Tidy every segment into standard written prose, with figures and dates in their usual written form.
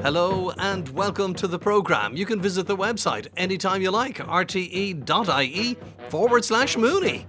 Hello and welcome to the programme. You can visit the website anytime you like, rte.ie/Mooney.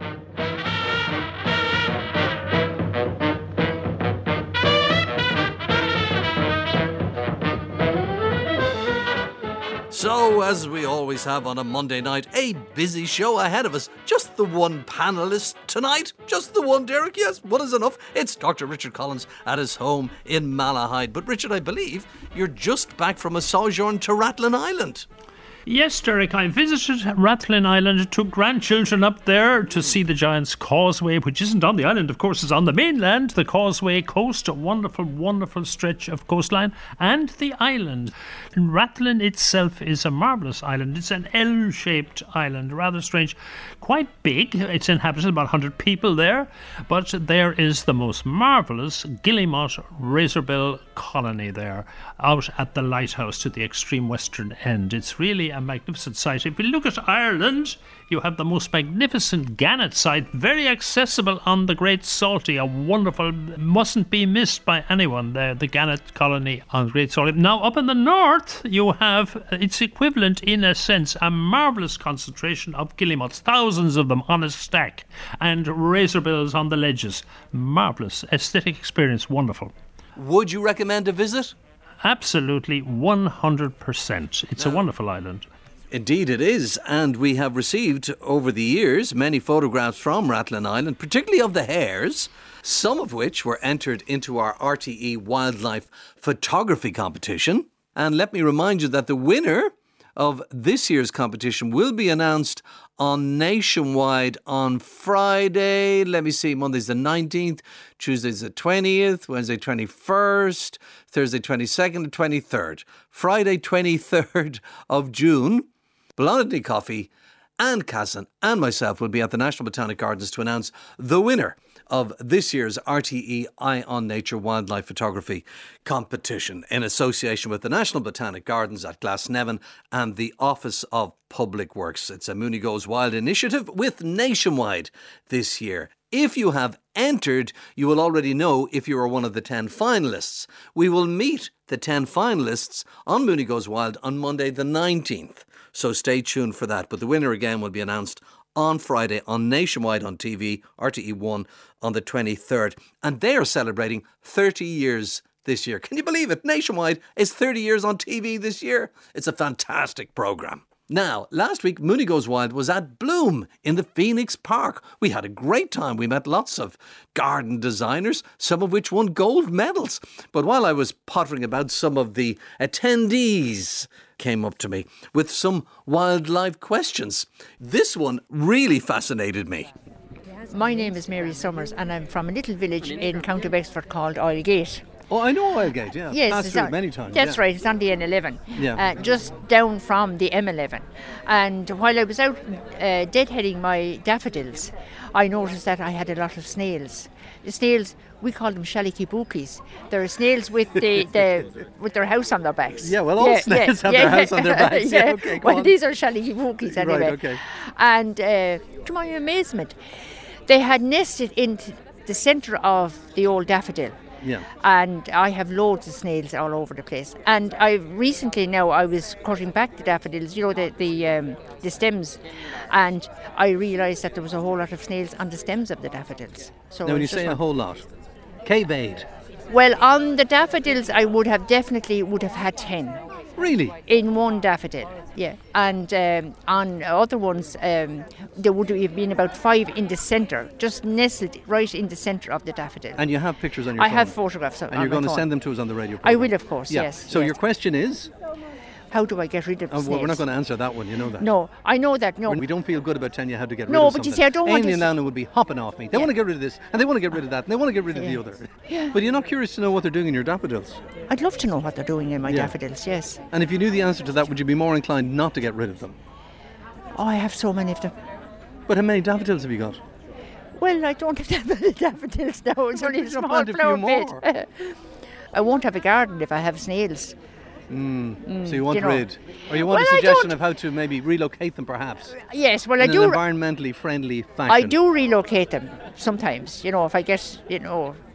So, as we always have on a Monday night, a busy show ahead of us. Just the one panellist tonight. Just the one, Derek. Yes, one is enough. It's Dr. Richard Collins at his home in Malahide. But Richard, I believe you're just back from a sojourn to Rathlin Island. Yes, Derek, I visited Rathlin Island, took grandchildren up there to see the Giant's Causeway, which isn't on the island, of course, it's on the mainland, the Causeway Coast, a wonderful, wonderful stretch of coastline, and the island. And Rathlin itself is a marvellous island. It's an L-shaped island, rather strange, quite big. It's inhabited, about 100 people there, but there is the most marvellous Guillemot razorbill colony there, out at the lighthouse to the extreme western end. It's really a magnificent sight. If you look at Ireland, you have the most magnificent gannet site, very accessible on the Great Saltee, a wonderful, mustn't be missed by anyone, the gannet colony on Great Saltee. Now up in the north you have its equivalent, in a sense, a marvellous concentration of guillemots, thousands of them on a stack, and razorbills on the ledges. Marvellous aesthetic experience, wonderful. Would you recommend a visit? Absolutely, 100%. It's a wonderful island. Indeed it is, and we have received over the years many photographs from Rathlin Island, particularly of the hares, some of which were entered into our RTE Wildlife Photography Competition. And let me remind you that the winner of this year's competition will be announced on Nationwide on Friday. Let me see, Monday's the 19th, Tuesday's the 20th, Wednesday 21st, Thursday 22nd and 23rd. Friday 23rd of June, Blondie Coffee and Casson and myself will be at the National Botanic Gardens to announce the winner of this year's RTE Eye on Nature Wildlife Photography Competition in association with the National Botanic Gardens at Glasnevin and the Office of Public Works. It's a Mooney Goes Wild initiative with Nationwide this year. If you have entered, you will already know if you are one of the 10 finalists. We will meet the 10 finalists on Mooney Goes Wild on Monday the 19th. So stay tuned for that. But the winner again will be announced on Friday on Nationwide on TV, RTE1 on the 23rd. And they are celebrating 30 years this year. Can you believe it? Nationwide is 30 years on TV this year. It's a fantastic programme. Now, last week, Mooney Goes Wild was at Bloom in the Phoenix Park. We had a great time. We met lots of garden designers, some of which won gold medals. But while I was pottering about, some of the attendees came up to me with some wildlife questions. This one really fascinated me. My name is Mary Summers and I'm from a little village in County Wexford called Oilgate. Oh, I know Oilgate, yeah. Yes, passed through it many times. That's right, it's on the N11, just down from the M11. And while I was out deadheading my daffodils, I noticed that I had a lot of snails. The snails, we call them shalikibukis. They're snails with with their house on their backs. Yeah, well, all snails have their house on their backs. Yeah, okay, go on. These are shalikibukis anyway. Right, okay. And to my amazement, they had nested in the centre of the old daffodil. Yeah. And I have loads of snails all over the place. And I was cutting back the daffodils, the stems, and I realised that there was a whole lot of snails on the stems of the daffodils. So now, when you say a whole lot, cavade. Well, on the daffodils, I would have had 10. Really? In one daffodil, yeah. And on other ones, there would have been about 5 in the centre, just nestled right in the centre of the daffodil. And you have pictures on your phone? I have photographs on my phone. And you're going to send them to us on the radio programme? I will, of course, yes. So your question is? How do I get rid of snails? Well, we're not going to answer that one, you know that. No, I know that, no. We don't feel good about telling you how to get rid of something. something. No, but you see, I don't want to... Amy and Lana would be hopping off me. They want to get rid of this, and they want to get rid of that, and they want to get rid of the other. Yeah. But you're not curious to know what they're doing in your daffodils? I'd love to know what they're doing in my daffodils, yes. And if you knew the answer to that, would you be more inclined not to get rid of them? Oh, I have so many of them. But how many daffodils have you got? Well, I don't have that many daffodils now. It's only a small flower bed. I won't have a garden if I have snails. So you want rid? Or you want a suggestion of how to maybe relocate them perhaps? Yes, well, in an environmentally friendly fashion. I do relocate them sometimes, if I get,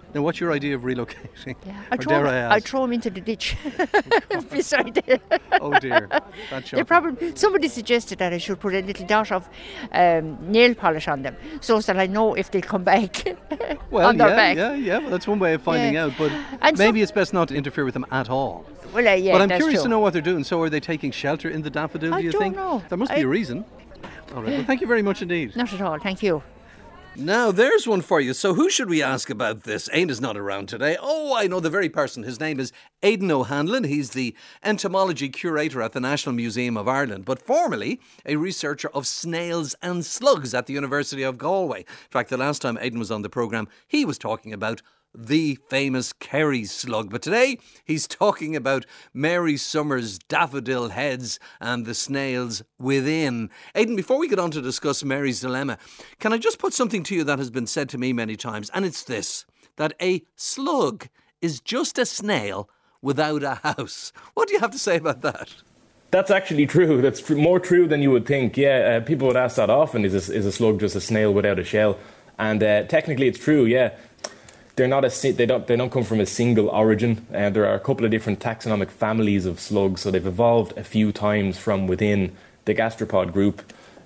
Now, what's your idea of relocating? Yeah. I throw them into the ditch beside there. Oh dear, that's shocking. Somebody suggested that I should put a little dot of nail polish on them, so that I know if they come back Well, on their back. yeah. Well, that's one way of finding out. But maybe it's best not to interfere with them at all. Well, yeah, but I'm that's curious true. to know what they're doing. So, are they taking shelter in the daffodil? Do you think? I don't know. There must be a reason. All right. Well, thank you very much indeed. Not at all. Thank you. Now, there's one for you. So who should we ask about this? Aina's not around today. Oh, I know the very person. His name is Aidan O'Hanlon. He's the entomology curator at the National Museum of Ireland, but formerly a researcher of snails and slugs at the University of Galway. In fact, the last time Aidan was on the programme, he was talking about the famous Kerry slug. But today, he's talking about Mary Summers' daffodil heads and the snails within. Aidan, before we get on to discuss Mary's dilemma, can I just put something to you that has been said to me many times? And it's this, that a slug is just a snail without a house. What do you have to say about that? That's actually true. That's more true than you would think. Yeah, people would ask that often, is a slug just a snail without a shell? And technically it's true, yeah. They don't come from a single origin. There are a couple of different taxonomic families of slugs, so they've evolved a few times from within the gastropod group.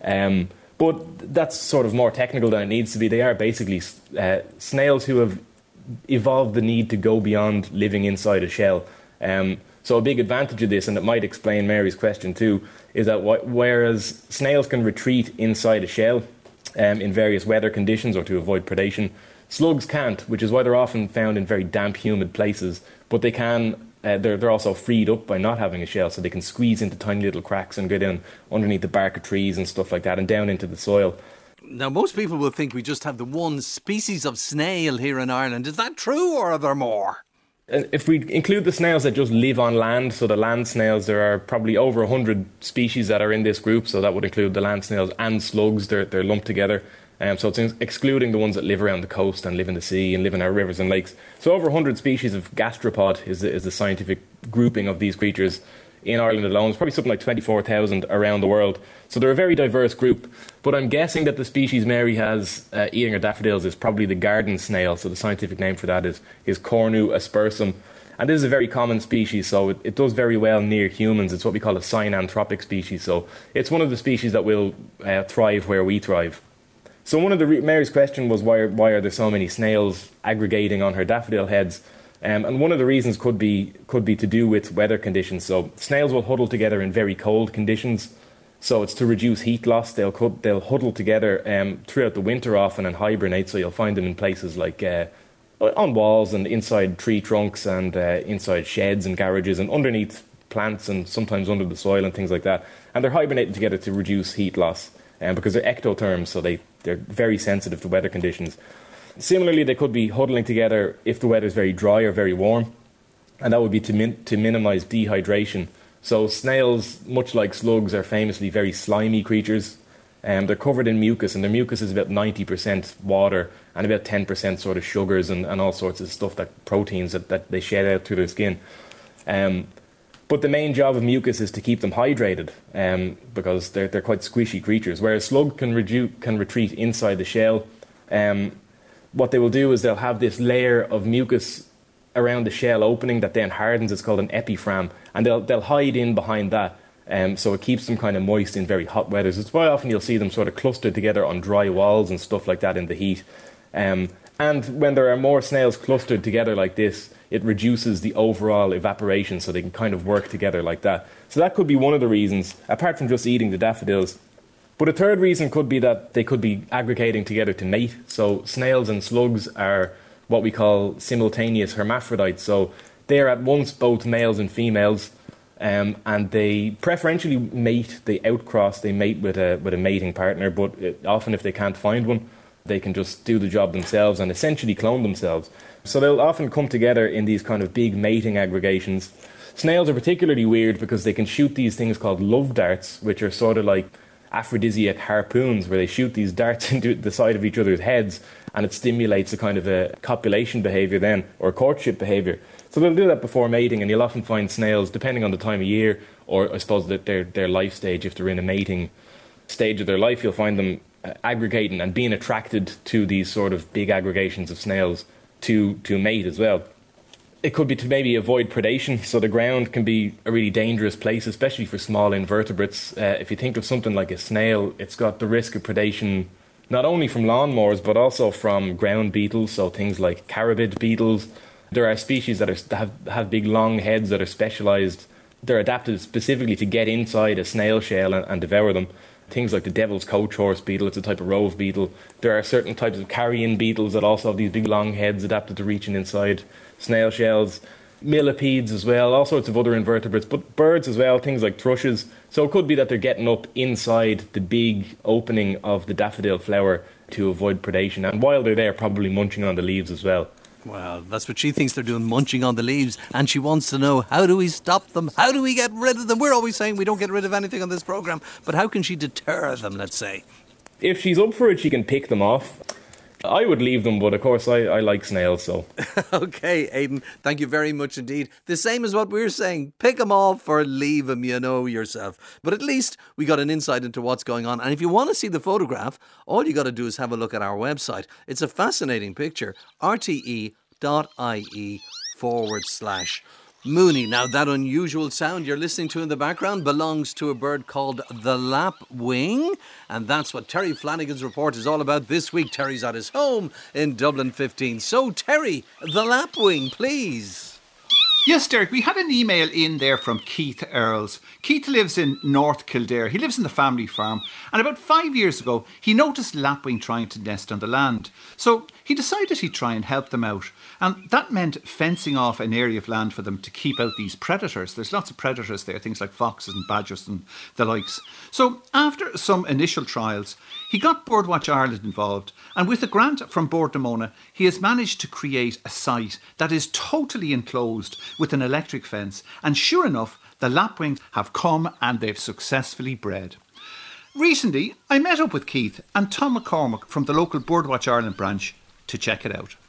But that's sort of more technical than it needs to be. They are basically snails who have evolved the need to go beyond living inside a shell. So a big advantage of this, and it might explain Mary's question too, is that whereas snails can retreat inside a shell in various weather conditions or to avoid predation, slugs can't, which is why they're often found in very damp, humid places. But they can. They're also freed up by not having a shell, so they can squeeze into tiny little cracks and go down underneath the bark of trees and stuff like that, and down into the soil. Now, most people will think we just have the one species of snail here in Ireland. Is that true, or are there more? If we include the snails that just live on land, so the land snails, there are probably over 100 species that are in this group, so that would include the land snails and slugs. They're lumped together. So it's excluding the ones that live around the coast and live in the sea and live in our rivers and lakes. So over 100 species of gastropod is the scientific grouping of these creatures in Ireland alone. It's probably something like 24,000 around the world. So they're a very diverse group. But I'm guessing that the species Mary has eating her daffodils is probably the garden snail. So the scientific name for that is Cornu aspersum. And this is a very common species, so it does very well near humans. It's what we call a synanthropic species. So it's one of the species that will thrive where we thrive. So one of Mary's question was why are there so many snails aggregating on her daffodil heads? And one of the reasons could be to do with weather conditions. So snails will huddle together in very cold conditions. So it's to reduce heat loss. They'll huddle together throughout the winter often and hibernate. So you'll find them in places like on walls and inside tree trunks and inside sheds and garages and underneath plants and sometimes under the soil and things like that. And they're hibernating together to reduce heat loss because they're ectotherms, so they're very sensitive to weather conditions. Similarly, they could be huddling together if the weather is very dry or very warm, and that would be to minimise dehydration. So snails, much like slugs, are famously very slimy creatures. They're covered in mucus, and their mucus is about 90% water and about 10% sort of sugars and all sorts of stuff, proteins that they shed out through their skin. But the main job of mucus is to keep them hydrated because they're quite squishy creatures. Whereas slug can retreat inside the shell. What they will do is they'll have this layer of mucus around the shell opening that then hardens. It's called an epiphragm, and they'll hide in behind that. So it keeps them kind of moist in very hot weathers. It's why often you'll see them sort of clustered together on dry walls and stuff like that in the heat. And when there are more snails clustered together like this, it reduces the overall evaporation, so they can kind of work together like that. So that could be one of the reasons, apart from just eating the daffodils. But a third reason could be that they could be aggregating together to mate. So snails and slugs are what we call simultaneous hermaphrodites. So they are at once both males and females, and they preferentially mate. They outcross. They mate with a mating partner. But often, if they can't find one, they can just do the job themselves and essentially clone themselves. So they'll often come together in these kind of big mating aggregations. Snails are particularly weird because they can shoot these things called love darts, which are sort of like aphrodisiac harpoons, where they shoot these darts into the side of each other's heads, and it stimulates a kind of a copulation behaviour then, or courtship behaviour. So they'll do that before mating, and you'll often find snails, depending on the time of year, or I suppose that their life stage, if they're in a mating stage of their life, you'll find them aggregating and being attracted to these sort of big aggregations of snails to mate as well. It could be to maybe avoid predation, so the ground can be a really dangerous place, especially for small invertebrates. If you think of something like a snail, it's got the risk of predation not only from lawnmowers but also from ground beetles, so things like carabid beetles. There are species that have big long heads that are specialised. They're adapted specifically to get inside a snail shell and devour them. Things like the devil's coach horse beetle, it's a type of rove beetle. There are certain types of carrion beetles that also have these big long heads adapted to reaching inside snail shells. Millipedes as well, all sorts of other invertebrates, but birds as well, things like thrushes. So it could be that they're getting up inside the big opening of the daffodil flower to avoid predation. And while they're there, probably munching on the leaves as well. Well, that's what she thinks they're doing, munching on the leaves. And she wants to know, how do we stop them? How do we get rid of them? We're always saying we don't get rid of anything on this programme. But how can she deter them, let's say? If she's up for it, she can pick them off. I would leave them, but of course I like snails, so. OK, Aidan, thank you very much indeed. The same as what we're saying. Pick them off or leave them, you know yourself. But at least we got an insight into what's going on. And if you want to see the photograph, all you got to do is have a look at our website. It's a fascinating picture, rte.ie/Mooney. Now, that unusual sound you're listening to in the background belongs to a bird called the lapwing, and that's what Terry Flanagan's report is all about this week. Terry's at his home in Dublin 15. So, Terry, the lapwing, please. Yes, Derek, we had an email in there from Keith Earls. Keith lives in North Kildare. He lives in the family farm. And about 5 years ago, he noticed lapwing trying to nest on the land. So he decided he'd try and help them out. And that meant fencing off an area of land for them to keep out these predators. There's lots of predators there, things like foxes and badgers and the likes. So after some initial trials, he got Birdwatch Ireland involved. And with a grant from Bord na Móna, he has managed to create a site that is totally enclosed with an electric fence. And sure enough, the lapwings have come and they've successfully bred. Recently, I met up with Keith and Tom McCormick from the local Birdwatch Ireland branch to check it out.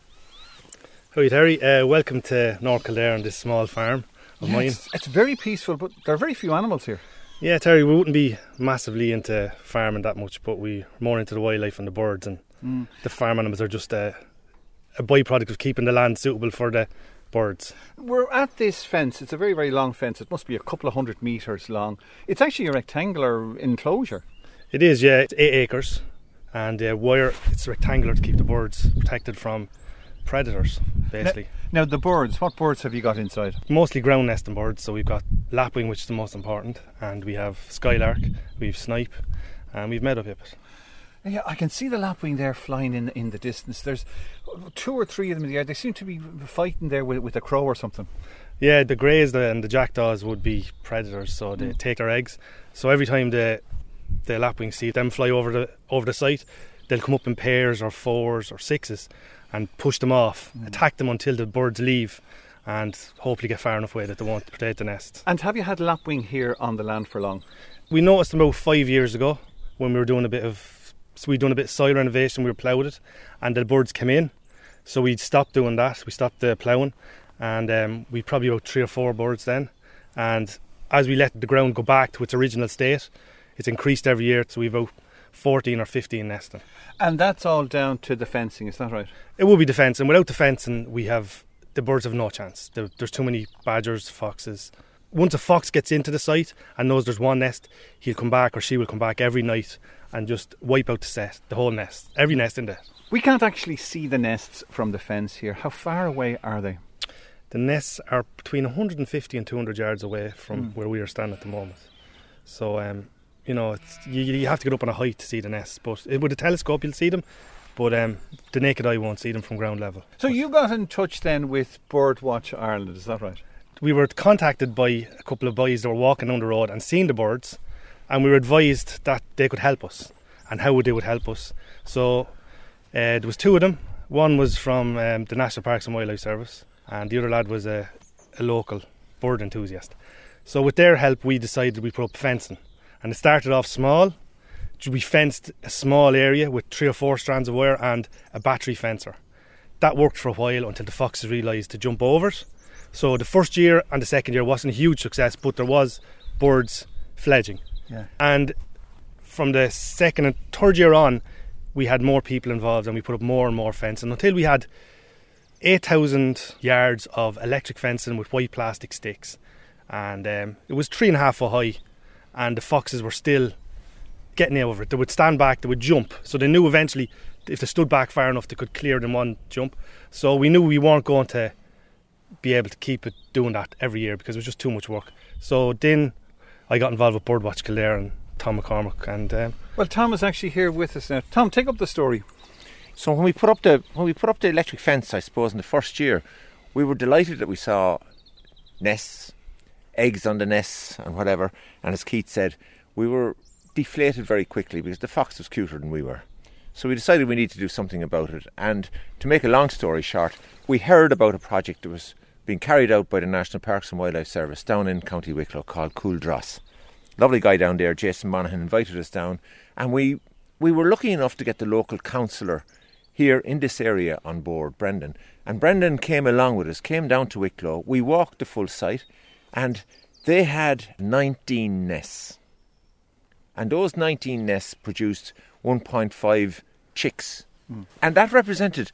Howdy Terry, welcome to North Kildare on this small farm of mine. It's very peaceful, but there are very few animals here. Yeah, Terry, we wouldn't be massively into farming that much, but we're more into the wildlife and the birds, and the farm animals are just a byproduct of keeping the land suitable for the birds. We're at this fence. It's a very, very long fence. It must be a couple of 100 metres long. It's actually a rectangular enclosure. It is, yeah. It's 8 acres, and wire. It's rectangular to keep the birds protected from predators, basically. Now the birds, what birds have you got inside? Mostly ground nesting birds, so we've got lapwing, which is the most important, and we have skylark, we've snipe, and we've meadow pipit. Yeah, I can see the lapwing there flying in the distance. There's 2 or 3 of them in the air. They seem to be fighting there with a crow or something. Yeah, the greys and the jackdaws would be predators, so they take their eggs. So every time the lapwings see them fly over the site, they'll come up in pairs or 4s or 6s and push them off, attack them until the birds leave, and hopefully get far enough away that they won't predate the nest. And have you had lapwing here on the land for long? We noticed them about 5 years ago when we were doing a bit of soil renovation. We were ploughed it, and the birds came in, so we stopped doing that. We stopped the ploughing, and we probably about 3 or 4 birds then. And as we let the ground go back to its original state, it's increased every year, so we've about 14 or 15 nesting. And that's all down to the fencing, is that right? It will be the fencing. Without the fencing, the birds have no chance. There's too many badgers, foxes. Once a fox gets into the site and knows there's one nest, he'll come back, or she will come back every night and just wipe out the whole nest, every nest in there. We can't actually see the nests from the fence here. How far away are they? The nests are between 150 and 200 yards away from where we are standing at the moment. So, you have to get up on a height to see the nests, but with a telescope you'll see them, but the naked eye won't see them from ground level. So you got in touch then with Birdwatch Ireland, is that right? We were contacted by a couple of boys that were walking down the road and seen the birds, and we were advised that they could help us, and how they would help us. So there was 2 of them. One was from the National Parks and Wildlife Service, and the other lad was a local bird enthusiast. So with their help we decided we'd put up fencing. And it started off small. We fenced a small area with 3 or 4 strands of wire and a battery fencer. That worked for a while until the foxes realised to jump over it. So the first year and the second year wasn't a huge success, but there was birds fledging. Yeah. And from the second and third year on, we had more people involved, and we put up more and more fencing until we had 8,000 yards of electric fencing with white plastic sticks, and it was 3.5 foot high, and the foxes were still getting out of it. They would stand back, they would jump, so they knew eventually if they stood back far enough they could clear it in one jump. So we knew we weren't going to be able to keep it doing that every year because it was just too much work. So then I got involved with Birdwatch Kildare and Tom McCormick, and well, Tom is actually here with us now. Tom, take up the story. So when we put up the electric fence, I suppose in the first year, we were delighted that we saw nests, eggs on the nests and whatever, and as Keith said, we were deflated very quickly because the fox was cuter than we were. So we decided we need to do something about it, and to make a long story short, we heard about a project that was being carried out by the National Parks and Wildlife Service down in County Wicklow called Cool Dross. Lovely guy down there, Jason Monaghan, invited us down, and we were lucky enough to get the local councillor here in this area on board, Brendan. And Brendan came along with us, came down to Wicklow. We walked the full site, and they had 19 nests. And those 19 nests produced 1.5 chicks. And that represented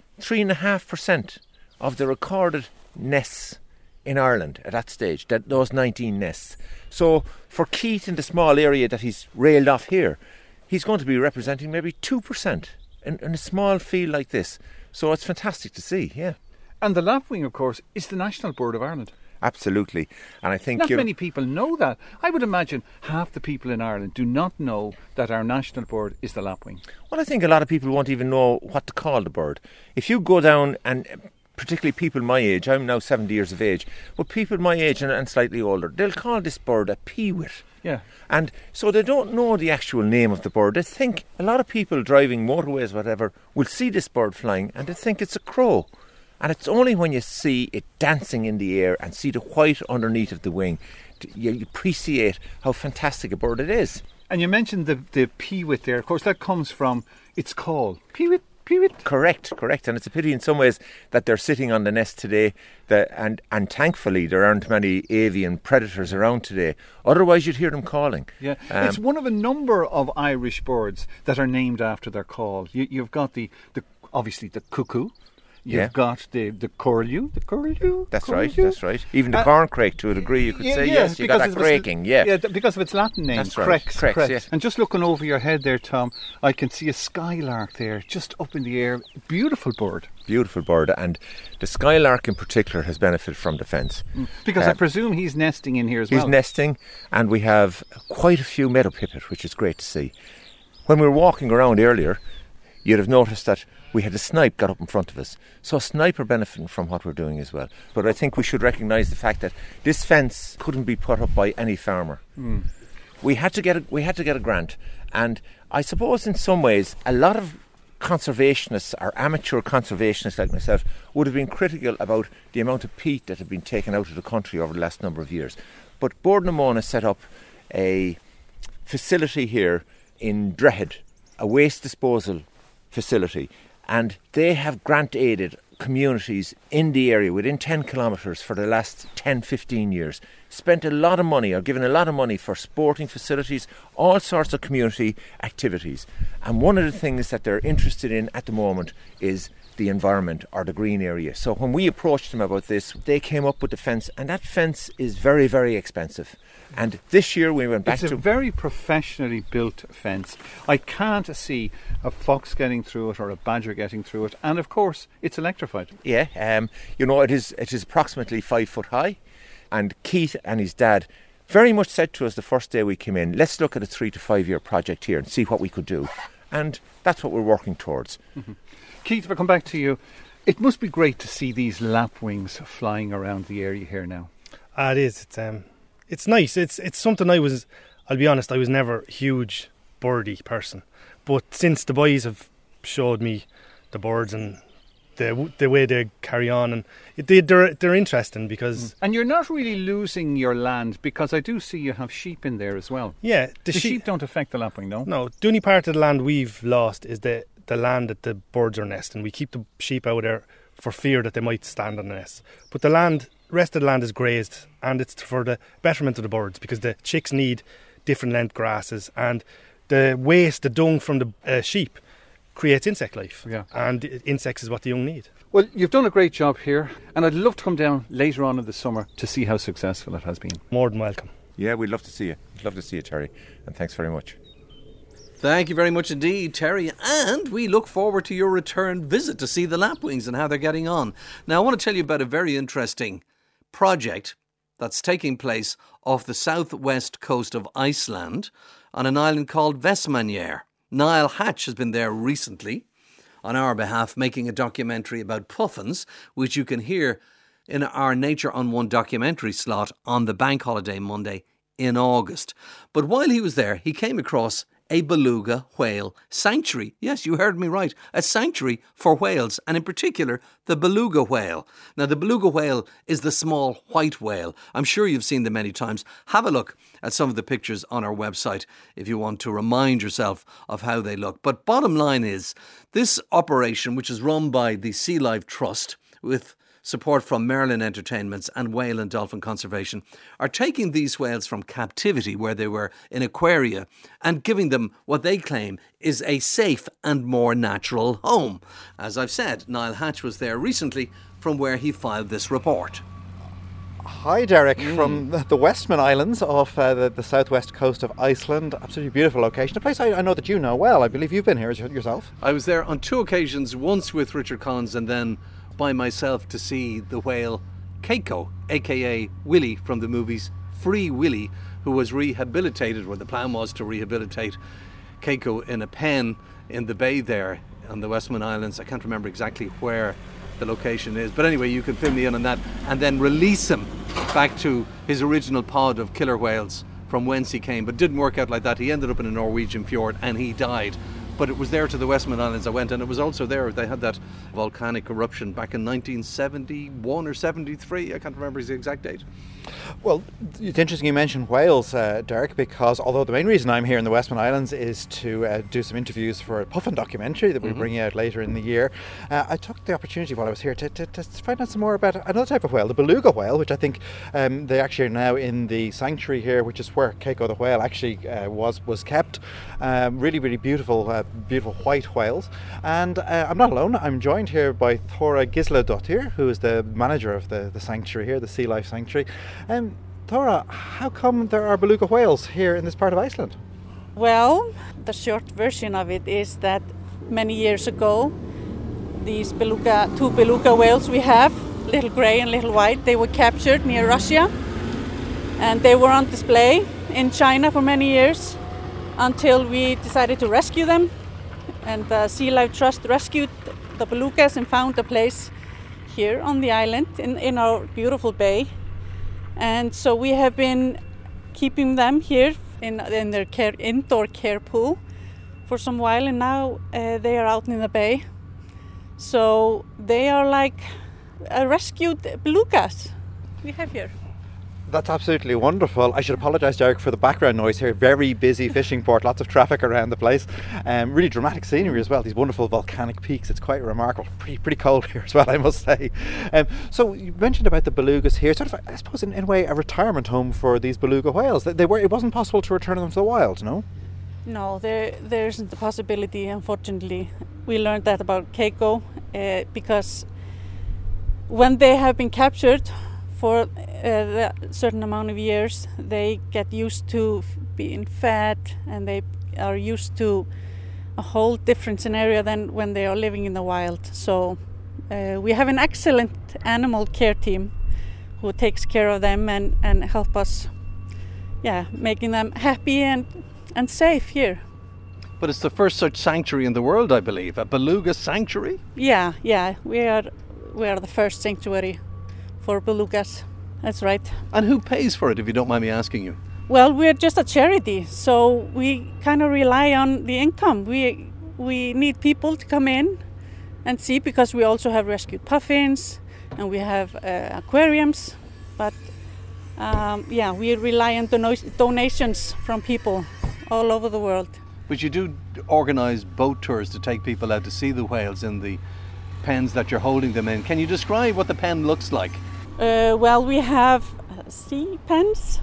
3.5% of the recorded nests in Ireland at that stage, those 19 nests. So for Keith in the small area that he's railed off here, he's going to be representing maybe 2% in a small field like this. So it's fantastic to see, yeah. And the lapwing, of course, is the national bird of Ireland. Absolutely. And I think not many people know that. I would imagine half the people in Ireland do not know that our national bird is the lapwing. Well, I think a lot of people won't even know what to call the bird. If you go down, and particularly people my age, I'm now 70 years of age, but people my age and slightly older, they'll call this bird a peewit. Yeah. And so they don't know the actual name of the bird. They think, a lot of people driving motorways, whatever, will see this bird flying and they think it's a crow. And it's only when you see it dancing in the air and see the white underneath of the wing, you appreciate how fantastic a bird it is. And you mentioned the peewit there. Of course, that comes from its call. Peewit, peewit. Correct. And it's a pity in some ways that they're sitting on the nest today. And thankfully there aren't many avian predators around today. Otherwise you'd hear them calling. Yeah, it's one of a number of Irish birds that are named after their call. You've got the obviously the cuckoo. You've got the curlew. That's right. Even the corncrake, to a degree, you could say. Yes, you got that craking. Yeah, because of its Latin name. That's right. Crex. Yes. And just looking over your head there, Tom, I can see a skylark there, just up in the air. Beautiful bird. And the skylark in particular has benefited from the fence. Because I presume he's nesting in here as well. He's nesting, and we have quite a few meadow pipit, which is great to see. When we were walking around earlier, you'd have noticed that we had a snipe got up in front of us. So snipe are benefiting from what we're doing as well. But I think we should recognise the fact that this fence couldn't be put up by any farmer. We had to get a grant, and I suppose in some ways a lot of conservationists or amateur conservationists like myself would have been critical about the amount of peat that had been taken out of the country over the last number of years. But Bord na Móna set up a facility here in Drogheda, a waste disposal facility, and they have grant aided communities in the area within 10 kilometres for the last 10-15 years. Spent a lot of money, or given a lot of money for sporting facilities, all sorts of community activities. And one of the things that they're interested in at the moment is the environment or the green area. So when we approached them about this, they came up with the fence, and that fence is very, very expensive. And this year we went back to... It's a very professionally built fence. I can't see a fox getting through it or a badger getting through it. And of course, it's electrified. Yeah, it is approximately 5 foot high. And Keith and his dad very much said to us the first day we came in, let's look at a 3 to 5 year project here and see what we could do. And that's what we're working towards. Keith, if I come back to you, it must be great to see these lapwings flying around the area here now. It is. It's nice. It's something I'll be honest, I was never a huge birdie person. But since the boys have showed me the birds and the way they carry on, and they're interesting because... And you're not really losing your land, because I do see you have sheep in there as well. Yeah. The sheep don't affect the lapwing, no? No. The only part of the land we've lost is the land that the birds are nesting. We keep the sheep out there for fear that they might stand on the nest. But the rest of the land is grazed, and it's for the betterment of the birds, because the chicks need different length grasses, and the waste, the dung from the sheep creates insect life, and insects is what the young need. Well, you've done a great job here, and I'd love to come down later on in the summer to see how successful it has been. More than welcome. Yeah, we'd love to see you. We'd love to see you, Terry, and thanks very much. Thank you very much indeed, Terry, and we look forward to your return visit to see the lapwings and how they're getting on. Now, I want to tell you about a very interesting project that's taking place off the southwest coast of Iceland on an island called Vestmannaeyjar. Niall Hatch has been there recently on our behalf making a documentary about puffins, which you can hear in our Nature on One documentary slot on the bank holiday Monday in August. But while he was there, he came across a beluga whale sanctuary. Yes, you heard me right. A sanctuary for whales, and in particular, the beluga whale. Now, the beluga whale is the small white whale. I'm sure you've seen them many times. Have a look at some of the pictures on our website if you want to remind yourself of how they look. But bottom line is, this operation, which is run by the Sea Life Trust with support from Merlin Entertainments and Whale and Dolphin Conservation, are taking these whales from captivity where they were in aquaria and giving them what they claim is a safe and more natural home. As I've said, Niall Hatch was there recently from where he filed this report. Hi Derek, from the Westman Islands off the southwest coast of Iceland. Absolutely beautiful location. A place I know that you know well. I believe you've been here yourself. I was there on 2 occasions, once with Richard Collins and then by myself to see the whale Keiko, aka Willie from the movies Free Willy, who was rehabilitated, or the plan was to rehabilitate Keiko in a pen in the bay there on the Westman Islands. I can't remember exactly where the location is, but anyway, you can fill me in on that, and then release him back to his original pod of killer whales from whence he came. But it didn't work out like that. He ended up in a Norwegian fjord and he died. But it was there to the Westman Islands I went, and it was also there they had that volcanic eruption back in 1971 or 73. I can't remember the exact date. Well, it's interesting you mentioned whales, Derek, because although the main reason I'm here in the Westman Islands is to do some interviews for a puffin documentary that we'll bring out later in the year, I took the opportunity while I was here to find out some more about another type of whale, the beluga whale, which I think they actually are now in the sanctuary here, which is where Keiko the whale actually was kept. Really, really beautiful white whales. And I'm not alone. I'm joined here by Thora Gisladottir, who is the manager of the sanctuary here, the Sea Life Sanctuary. Thora, how come there are beluga whales here in this part of Iceland? Well, the short version of it is that many years ago, these two beluga whales we have, little grey and little white, they were captured near Russia, and they were on display in China for many years until we decided to rescue them. And the Sea Life Trust rescued the belugas and found a place here on the island in our beautiful bay. And so we have been keeping them here in their indoor care pool for some while, and now they are out in the bay. So they are like rescued belugas we have here. That's absolutely wonderful. I should apologise, Derek, for the background noise here. Very busy fishing port, lots of traffic around the place. Really dramatic scenery as well, these wonderful volcanic peaks. It's quite remarkable. Pretty cold here as well, I must say. So you mentioned about the belugas here, sort of, I suppose, in a way, a retirement home for these beluga whales. It wasn't possible to return them to the wild, no? No, there isn't the possibility, unfortunately. We learned that about Keiko because when they have been captured for a certain amount of years, they get used to being fed, and they are used to a whole different scenario than when they are living in the wild. So we have an excellent animal care team who takes care of them and help us, making them happy and safe here. But it's the first such sanctuary in the world, I believe, a beluga sanctuary? Yeah, we are the first sanctuary for belugas. That's right. And who pays for it, if you don't mind me asking you? Well, we're just a charity, so we kind of rely on the income. We need people to come in and see, because we also have rescued puffins and we have aquariums. But we rely on donations from people all over the world. But you do organise boat tours to take people out to see the whales in the pens that you're holding them in. Can you describe what the pen looks like? Well, we have sea pens.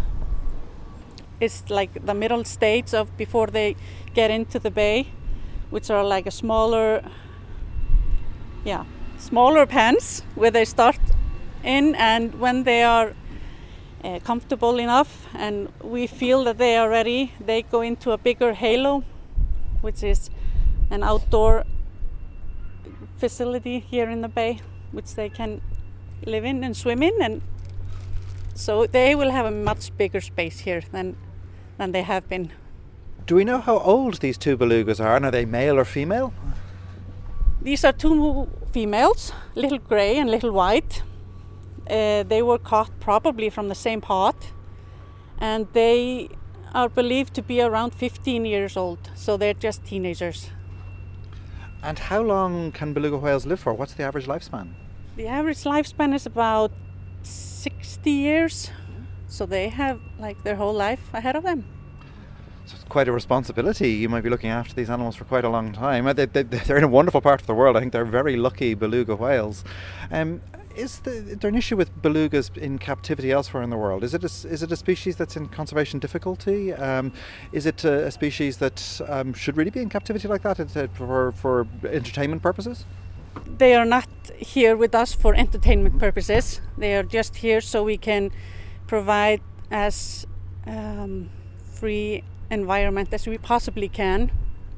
It's like the middle stage of before they get into the bay, which are like a smaller smaller pens where they start in, and when they are comfortable enough and we feel that they are ready, they go into a bigger halo, which is an outdoor facility here in the bay, which they can live in and swim in, and so they will have a much bigger space here than they have been. Do we know how old these two belugas are, and are they male or female? These are two females, little grey and little white. They were caught probably from the same pot, and they are believed to be around 15 years old, so they're just teenagers. And how long can beluga whales live for? What's the average lifespan? The average lifespan is about 60 years, so they have like their whole life ahead of them. So it's quite a responsibility. You might be looking after these animals for quite a long time. They're in a wonderful part of the world. I think they're very lucky beluga whales. Is there an issue with belugas in captivity elsewhere in the world? Is it a species that's in conservation difficulty? Is it a species that should really be in captivity like that for entertainment purposes? They are not here with us for entertainment purposes. They are just here so we can provide as free environment as we possibly can.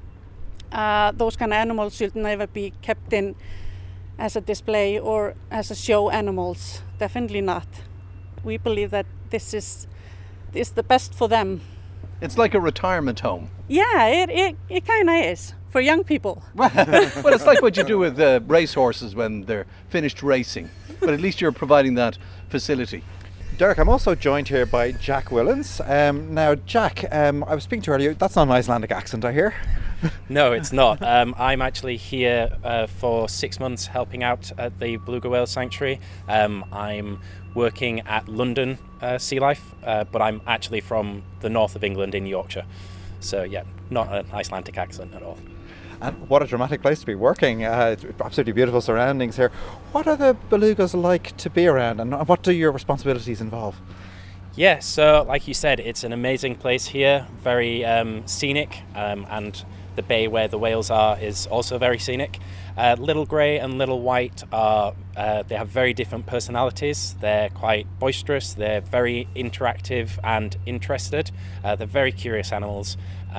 Those kind of animals should never be kept in as a display or as a show animals. Definitely not. We believe that this is the best for them. It's like a retirement home. Yeah, it kind of is for young people. Well, it's like what you do with racehorses when they're finished racing. But at least you're providing that facility. Derek, I'm also joined here by Jack Willens. Now, Jack, I was speaking to you earlier. That's not an Icelandic accent, I hear. No, it's not. I'm actually here for 6 months helping out at the Beluga Whale Sanctuary. I'm working at London Sea Life, but I'm actually from the north of England in Yorkshire. So, yeah, not an Icelandic accent at all. And what a dramatic place to be working. It's absolutely beautiful surroundings here. What are the belugas like to be around, and what do your responsibilities involve? Yeah, so like you said, it's an amazing place here, very scenic, and the bay where the whales are is also very scenic. Little grey and little white they have very different personalities. They're quite boisterous, they're very interactive and interested. They're very curious animals,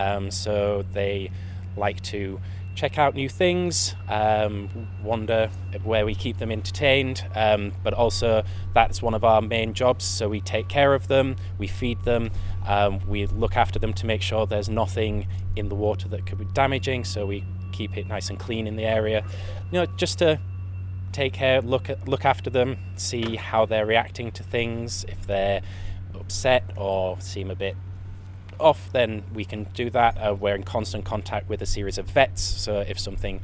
so they like to check out new things, wonder where we keep them entertained, but also that's one of our main jobs. So we take care of them, we feed them, we look after them to make sure there's nothing in the water that could be damaging, so we keep it nice and clean in the area, just to take care, look after them, see how they're reacting to things. If they're upset or seem a bit off, then we can do that. We're in constant contact with a series of vets, so if something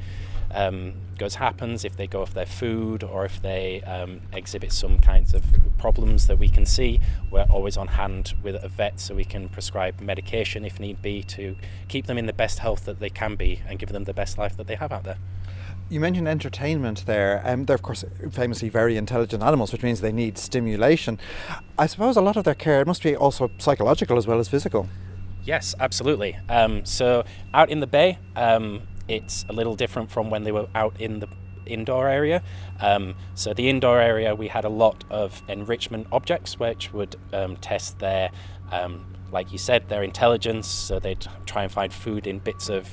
happens, if they go off their food or if they exhibit some kinds of problems that we can see, we're always on hand with a vet, so we can prescribe medication if need be to keep them in the best health that they can be and give them the best life that they have out there. You mentioned entertainment there. They're of course famously very intelligent animals, which means they need stimulation. I suppose a lot of their care must be also psychological as well as physical. Yes, absolutely. So out in the bay, it's a little different from when they were out in the indoor area. So the indoor area, we had a lot of enrichment objects which would test their, like you said, their intelligence. So they'd try and find food in bits of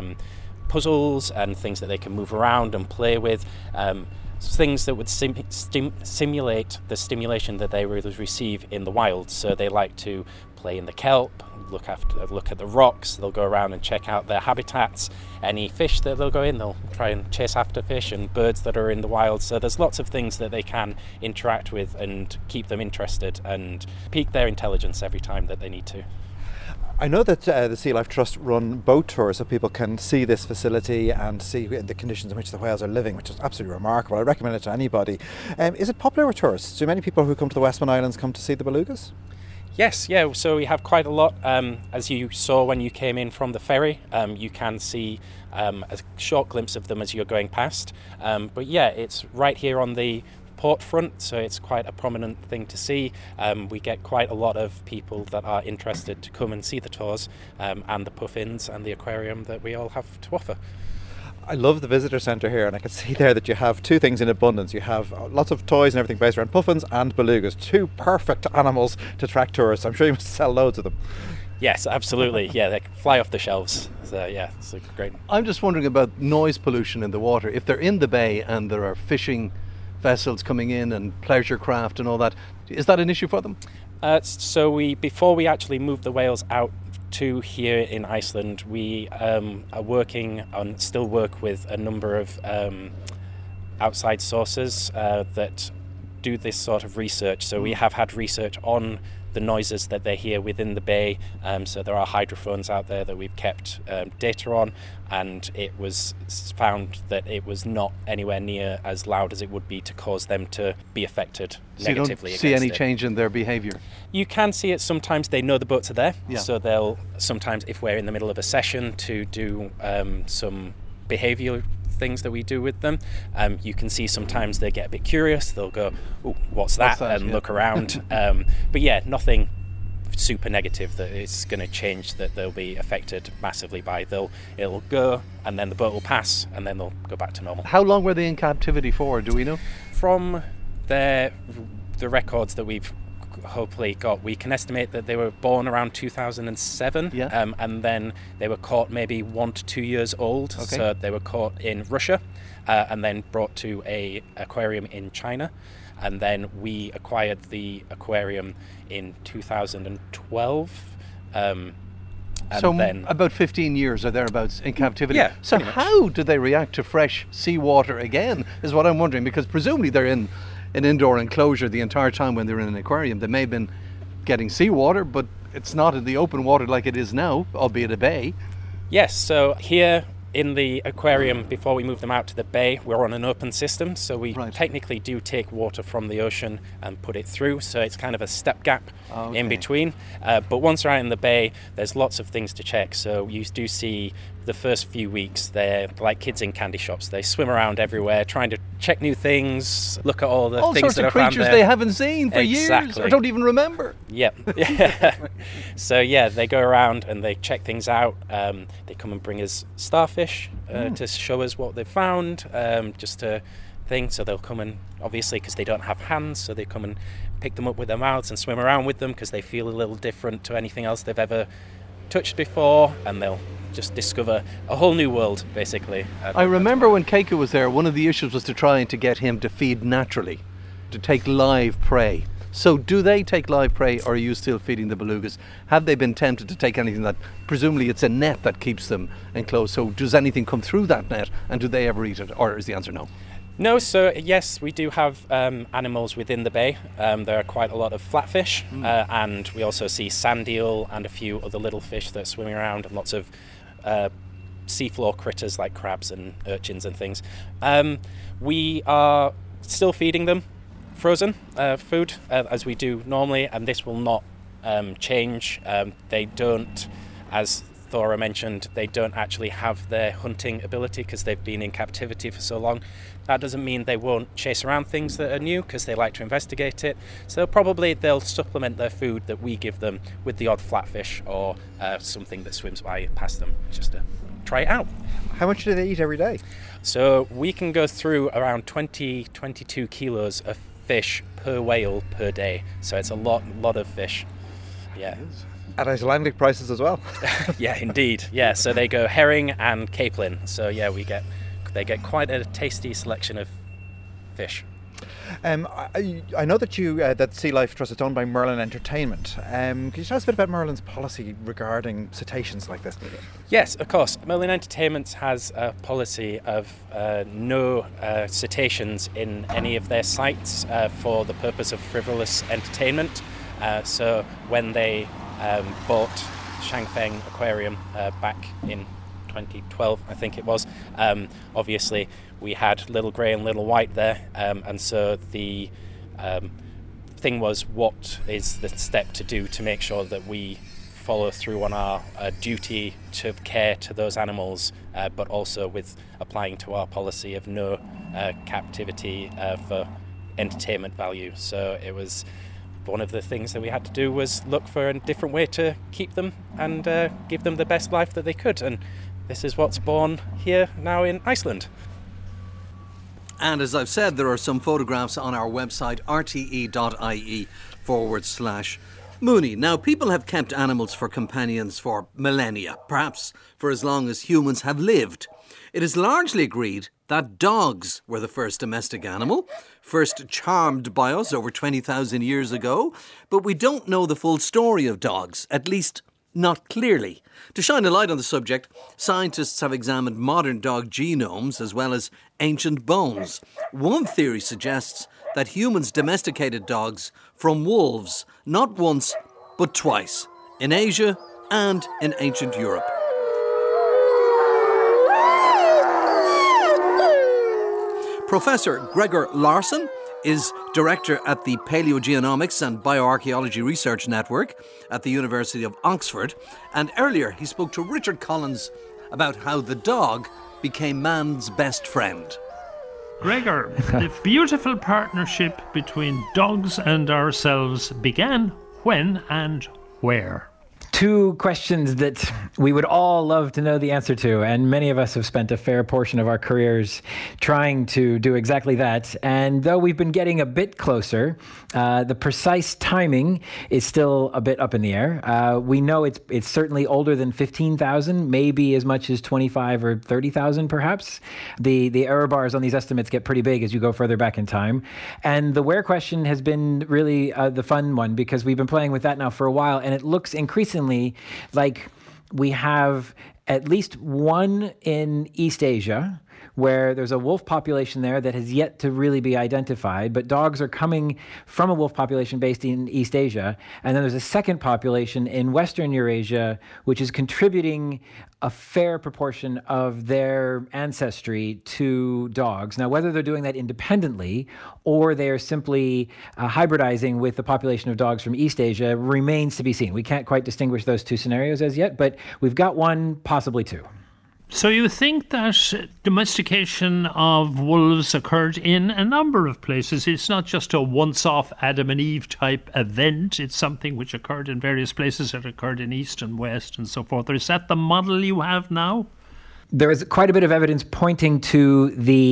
puzzles and things that they can move around and play with, things that would simulate the stimulation that they would receive in the wild. So they like to play in the kelp, look at the rocks. They'll go around and check out their habitats. Any fish that they'll go in, they'll try and chase after fish, and birds that are in the wild. So there's lots of things that they can interact with and keep them interested and pique their intelligence every time that they need to. I know that the Sea Life Trust run boat tours so people can see this facility and see the conditions in which the whales are living, which is absolutely remarkable. I recommend it to anybody. Is it popular with tourists? Do many people who come to the Westman Islands come to see the belugas? Yes, yeah, so we have quite a lot. As you saw when you came in from the ferry, you can see a short glimpse of them as you're going past. But yeah, it's right here on the port front, so it's quite a prominent thing to see. We get quite a lot of people that are interested to come and see the tours and the puffins and the aquarium that we all have to offer. I love the visitor centre here, and I can see there that you have two things in abundance. You have lots of toys and everything based around puffins and belugas, two perfect animals to attract tourists. I'm sure you must sell loads of them. Yes, absolutely. Yeah, they fly off the shelves. So yeah, it's great. I'm just wondering about noise pollution in the water. If they're in the bay and there are fishing vessels coming in and pleasure craft and all that, is that an issue for them? So before we actually moved the whales out to here in Iceland, we still work with a number of outside sources that do this sort of research. So we have had research on the noises that they hear within the bay. So there are hydrophones out there that we've kept data on, and it was found that it was not anywhere near as loud as it would be to cause them to be affected negatively. So you don't see any change in their behaviour? You can see it sometimes. They know the boats are there, yeah. So they'll sometimes, if we're in the middle of a session to do some behavioural things that we do with them, you can see sometimes they get a bit curious. They'll go, "Ooh, what's that?" and look around. But yeah, nothing super negative that is going to change, that they'll be affected massively by. It'll go, and then the boat will pass, and then they'll go back to normal. How long were they in captivity for? Do we know? From the records that we've hopefully got, we can estimate that they were born around 2007, yeah. And then they were caught maybe 1 to 2 years old. Okay. So they were caught in Russia, and then brought to a aquarium in China, and then we acquired the aquarium in 2012. So then about 15 years or thereabouts in captivity. Yeah. So how do they react to fresh seawater again, is what I'm wondering, because presumably they're in an indoor enclosure the entire time when they're in an aquarium. They may have been getting seawater, but it's not in the open water like it is now, albeit a bay. Yes, so here in the aquarium, before we move them out to the bay, we're on an open system, so we technically do take water from the ocean and put it through, so it's kind of a stepgap in between. But once they're out in the bay, there's lots of things to check. So you do see the first few weeks, they're like kids in candy shops. They swim around everywhere trying to check new things, look at all the things that are found there. All sorts of creatures they haven't seen for years or don't even remember. Yep. So yeah, they go around and they check things out. They come and bring us starfish to show us what they've found, just to thing. So they'll come and, obviously because they don't have hands, so they come and pick them up with their mouths and swim around with them because they feel a little different to anything else they've ever touched before, and they'll just discover a whole new world, basically. I remember when Keiko was there, one of the issues was to try to get him to feed naturally, to take live prey. So do they take live prey, or are you still feeding the belugas? Have they been tempted to take anything that, presumably it's a net that keeps them enclosed, so does anything come through that net, and do they ever eat it, or is the answer no? No, so yes, we do have animals within the bay. There are quite a lot of flatfish, and we also see sand eel and a few other little fish that are swimming around, and lots of seafloor critters like crabs and urchins and things. We are still feeding them frozen food as we do normally, and this will not change. They don't, as Thora mentioned, they don't actually have their hunting ability because they've been in captivity for so long. That doesn't mean they won't chase around things that are new because they like to investigate it. So they'll supplement their food that we give them with the odd flatfish or something that swims by past them, just to try it out. How much do they eat every day? So we can go through around 22 kilos of fish per whale per day. So it's a lot of fish. Yeah. At Icelandic prices as well. Yeah, indeed. Yeah, so they go herring and capelin. So yeah, they get quite a tasty selection of fish. I know that that Sea Life Trust is owned by Merlin Entertainment. Can you tell us a bit about Merlin's policy regarding cetaceans like this? Yes, of course. Merlin Entertainment has a policy of no cetaceans in any of their sites for the purpose of frivolous entertainment. So when they bought Shangfeng Aquarium back in 2012, I think it was. Obviously, we had Little Grey and Little White there, and so the thing was, what is the step to do to make sure that we follow through on our duty to care to those animals, but also with applying to our policy of no captivity for entertainment value. So it was one of the things that we had to do was look for a different way to keep them and give them the best life that they could. And this is what's born here now in Iceland. And as I've said, there are some photographs on our website, rte.ie/Mooney. Now, people have kept animals for companions for millennia, perhaps for as long as humans have lived. It is largely agreed that dogs were the first domestic animal, first charmed by us over 20,000 years ago, but we don't know the full story of dogs, at least not clearly. To shine a light on the subject, scientists have examined modern dog genomes as well as ancient bones. One theory suggests that humans domesticated dogs from wolves, not once, but twice, in Asia and in ancient Europe. Professor Gregor Larsson is director at the Paleogenomics and Bioarchaeology Research Network at the University of Oxford. And earlier he spoke to Richard Collins about how the dog became man's best friend. Gregor, the beautiful partnership between dogs and ourselves began when and where? Two questions that we would all love to know the answer to, and many of us have spent a fair portion of our careers trying to do exactly that. And though we've been getting a bit closer, the precise timing is still a bit up in the air. We know it's certainly older than 15,000, maybe as much as 25 or 30,000 perhaps. The error bars on these estimates get pretty big as you go further back in time. And the where question has been really the fun one, because we've been playing with that now for a while, and it looks increasingly like we have at least one in East Asia, where there's a wolf population there that has yet to really be identified, but dogs are coming from a wolf population based in East Asia. And then there's a second population in Western Eurasia, which is contributing a fair proportion of their ancestry to dogs. Now, whether they're doing that independently or they're simply hybridizing with the population of dogs from East Asia remains to be seen. We can't quite distinguish those two scenarios as yet, but we've got one, possibly two. So you think that domestication of wolves occurred in a number of places. It's not just a once-off Adam and Eve type event. It's something which occurred in various places. It occurred in East and West and so forth. Is that the model you have now? There is quite a bit of evidence pointing to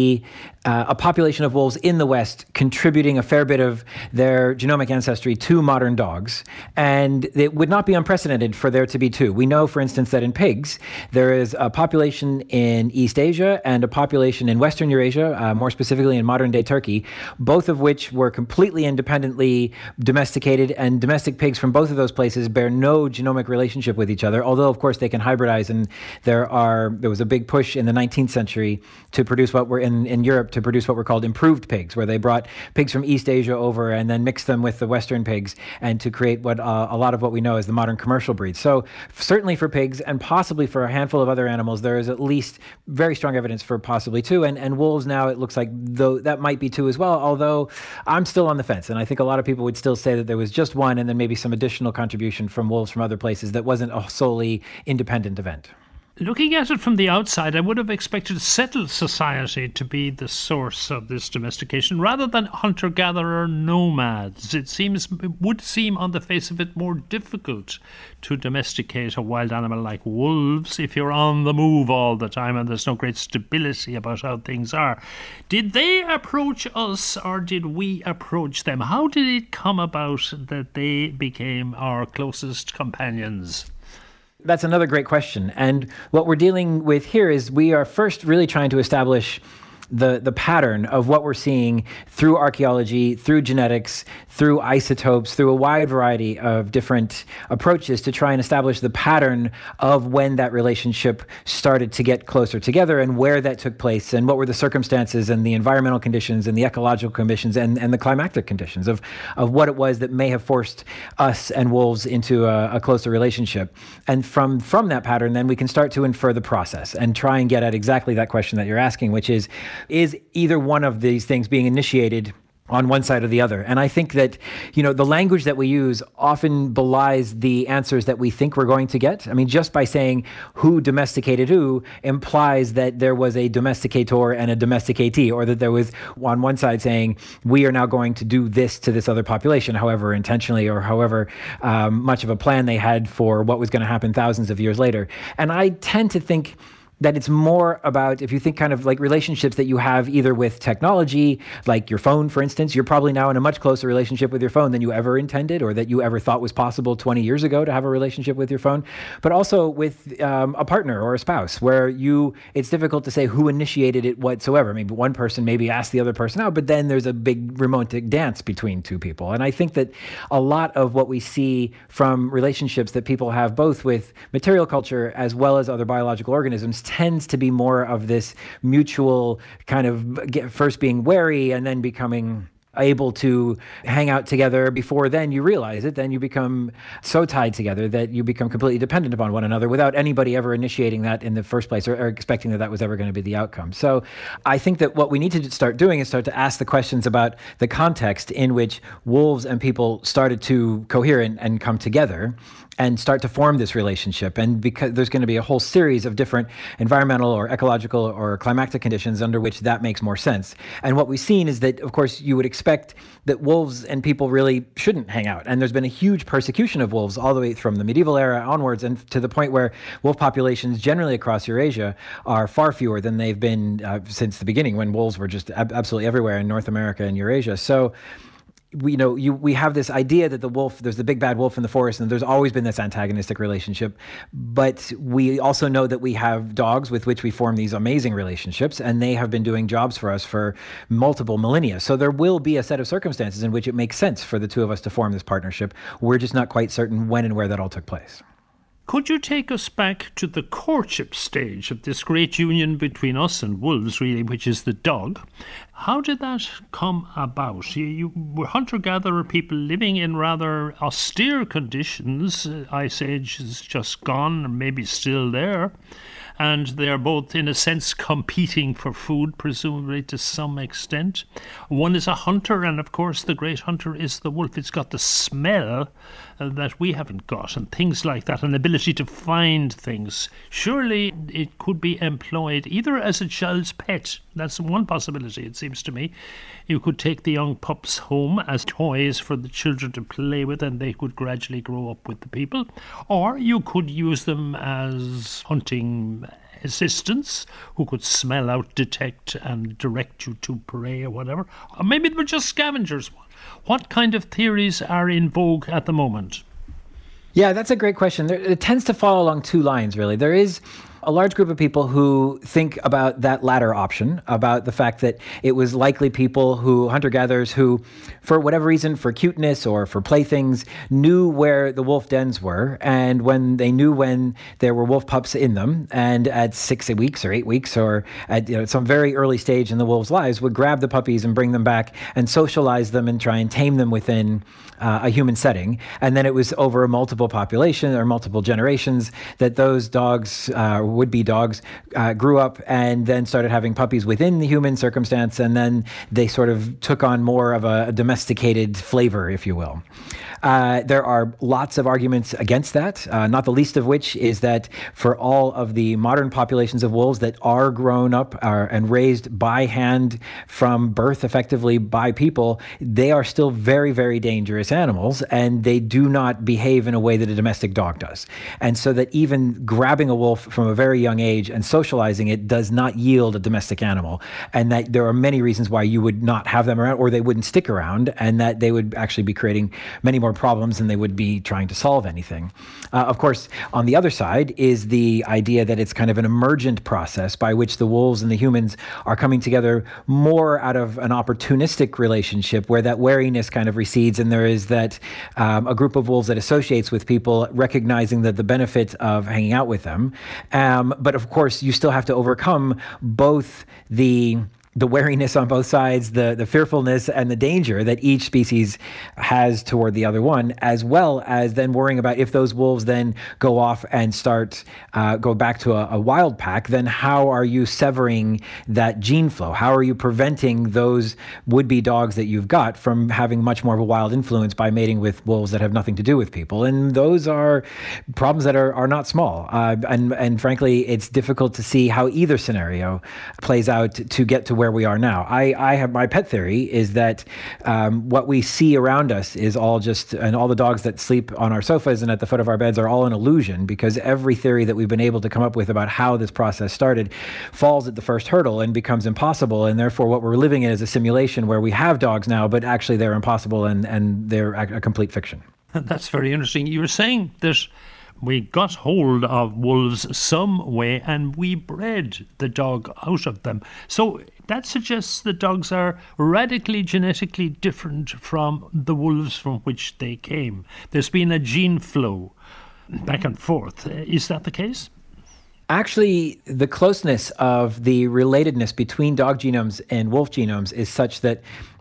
a population of wolves in the West contributing a fair bit of their genomic ancestry to modern dogs. And it would not be unprecedented for there to be two. We know, for instance, that in pigs, there is a population in East Asia and a population in Western Eurasia, more specifically in modern-day Turkey, both of which were completely independently domesticated, and domestic pigs from both of those places bear no genomic relationship with each other, although, of course, they can hybridize. And there was a big push in the 19th century to produce what were in Europe to produce what were called improved pigs, where they brought pigs from East Asia over and then mixed them with the Western pigs and to create what a lot of what we know as the modern commercial breeds. So certainly for pigs and possibly for a handful of other animals, there is at least very strong evidence for possibly two. And wolves now, it looks like though that might be two as well, although I'm still on the fence. And I think a lot of people would still say that there was just one and then maybe some additional contribution from wolves from other places that wasn't a solely independent event. Looking at it from the outside, I would have expected settled society to be the source of this domestication rather than hunter-gatherer nomads. It would seem on the face of it more difficult to domesticate a wild animal like wolves if you're on the move all the time and there's no great stability about how things are. Did they approach us or did we approach them? How did it come about that they became our closest companions? That's another great question. And what we're dealing with here is we are first really trying to establish the pattern of what we're seeing through archaeology, through genetics, through isotopes, through a wide variety of different approaches to try and establish the pattern of when that relationship started to get closer together and where that took place and what were the circumstances and the environmental conditions and the ecological conditions and the climatic conditions of what it was that may have forced us and wolves into a closer relationship. And from that pattern, then we can start to infer the process and try and get at exactly that question that you're asking, which is either one of these things being initiated on one side or the other? And I think that, the language that we use often belies the answers that we think we're going to get. I mean, just by saying who domesticated who implies that there was a domesticator and a domesticatee, or that there was on one side saying we are now going to do this to this other population, however intentionally or however much of a plan they had for what was going to happen thousands of years later. And I tend to think that it's more about, if you think kind of like relationships that you have either with technology, like your phone, for instance, you're probably now in a much closer relationship with your phone than you ever intended or that you ever thought was possible 20 years ago to have a relationship with your phone, but also with a partner or a spouse where it's difficult to say who initiated it whatsoever. Maybe one person maybe asked the other person out, but then there's a big romantic dance between two people. And I think that a lot of what we see from relationships that people have both with material culture as well as other biological organisms tends to be more of this mutual kind of first being wary and then becoming able to hang out together. Before then you realize it, then you become so tied together that you become completely dependent upon one another without anybody ever initiating that in the first place or expecting that was ever going to be the outcome. So I think that what we need to start doing is start to ask the questions about the context in which wolves and people started to cohere and come together and start to form this relationship. And because there's going to be a whole series of different environmental or ecological or climatic conditions under which that makes more sense. And what we've seen is that, of course, you would expect that wolves and people really shouldn't hang out. And there's been a huge persecution of wolves all the way from the medieval era onwards, and to the point where wolf populations generally across Eurasia are far fewer than they've been since the beginning, when wolves were just absolutely everywhere in North America and Eurasia. So we have this idea that there's the big bad wolf in the forest, and there's always been this antagonistic relationship. But we also know that we have dogs with which we form these amazing relationships, and they have been doing jobs for us for multiple millennia. So there will be a set of circumstances in which it makes sense for the two of us to form this partnership. We're just not quite certain when and where that all took place. Could you take us back to the courtship stage of this great union between us and wolves, really, which is the dog? How did that come about? You were hunter-gatherer people living in rather austere conditions. Ice Age is just gone, or maybe still there. And they're both, in a sense, competing for food, presumably to some extent. One is a hunter, and of course the great hunter is the wolf. It's got the smell that we haven't got, and things like that, an ability to find things. Surely it could be employed either as a child's pet. That's one possibility, it seems to me. You could take the young pups home as toys for the children to play with, and they could gradually grow up with the people. Or you could use them as hunting assistants who could smell out, detect, and direct you to prey or whatever. Or maybe they were just scavengers. What kind of theories are in vogue at the moment? Yeah, that's a great question. It tends to fall along two lines, really. There is a large group of people who think about that latter option, about the fact that it was likely people hunter-gatherers who, for whatever reason, for cuteness or for playthings, knew where the wolf dens were. And when there were wolf pups in them, and at 6 weeks or 8 weeks or at some very early stage in the wolves' lives, would grab the puppies and bring them back and socialize them and try and tame them within a human setting. And then it was over a multiple population or multiple generations that those dogs, would-be dogs, grew up and then started having puppies within the human circumstance, and then they sort of took on more of a domesticated flavor, if you will. There are lots of arguments against that, not the least of which is that for all of the modern populations of wolves that are grown up and raised by hand from birth effectively by people, they are still very, very dangerous animals, and they do not behave in a way that a domestic dog does. And so that even grabbing a wolf from a very young age and socializing it does not yield a domestic animal, and that there are many reasons why you would not have them around, or they wouldn't stick around, and that they would actually be creating many more problems than they would be trying to solve anything. Of course, on the other side is the idea that it's kind of an emergent process by which the wolves and the humans are coming together more out of an opportunistic relationship where that wariness kind of recedes, and there is that a group of wolves that associates with people, recognizing that the benefit of hanging out with them. But of course, you still have to overcome both the wariness on both sides, the fearfulness and the danger that each species has toward the other one, as well as then worrying about if those wolves then go off and go back to a wild pack, then how are you severing that gene flow? How are you preventing those would-be dogs that you've got from having much more of a wild influence by mating with wolves that have nothing to do with people? And those are problems that are not small. And frankly, it's difficult to see how either scenario plays out to get to where where we are now. I have my pet theory is that what we see around us is all just, and all the dogs that sleep on our sofas and at the foot of our beds are all an illusion, because every theory that we've been able to come up with about how this process started falls at the first hurdle and becomes impossible. And therefore what we're living in is a simulation where we have dogs now, but actually they're impossible and they're a complete fiction. That's very interesting. You were saying that we got hold of wolves some way and we bred the dog out of them. So that suggests the dogs are radically genetically different from the wolves from which they came. There's been a gene flow back and forth. Is that the case? Actually, the closeness of the relatedness between dog genomes and wolf genomes is such that